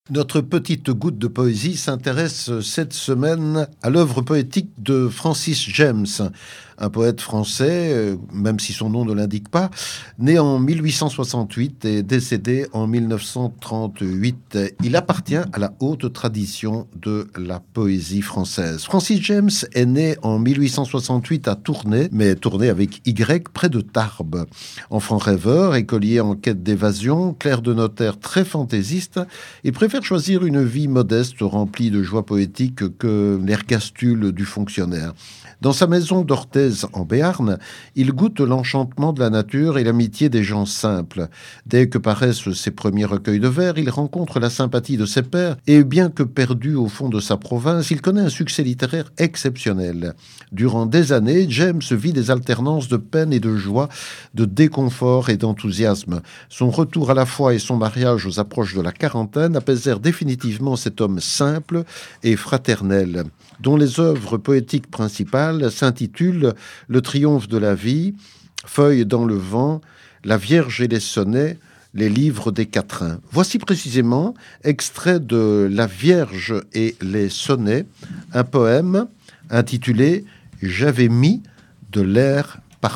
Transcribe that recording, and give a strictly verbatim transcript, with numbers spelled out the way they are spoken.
Notre petite goutte de poésie s'intéresse cette semaine à l'œuvre poétique de Francis James, un poète français, même si son nom ne l'indique pas, né en mille huit cent soixante-huit et décédé en mille neuf cent trente-huit. Il appartient à la haute tradition de la poésie française. Francis James est né en mille huit cent soixante-huit à Tournai, mais Tournai avec Y, près de Tarbes. Enfant rêveur, écolier en quête d'évasion, clerc de notaire très fantaisiste, il préfère choisir une vie modeste remplie de joie poétique que l'ergastule du fonctionnaire. Dans sa maison d'Orthez en Béarn, il goûte l'enchantement de la nature et l'amitié des gens simples. Dès que paraissent ses premiers recueils de vers, il rencontre la sympathie de ses pairs et bien que perdu au fond de sa province, il connaît un succès littéraire exceptionnel. Durant des années, James vit des alternances de peine et de joie, de déconfort et d'enthousiasme. Son retour à la foi et son mariage aux approches de la quarantaine apaisèrent définitivement cet homme simple et fraternel, dont les œuvres poétiques principales s'intitulent « Le triomphe de la vie »,« Feuilles dans le vent »,« La Vierge et les sonnets », les livres des quatrains. Voici précisément extrait de La Vierge et les sonnets, un poème intitulé « J'avais mis de l'air parfumé ».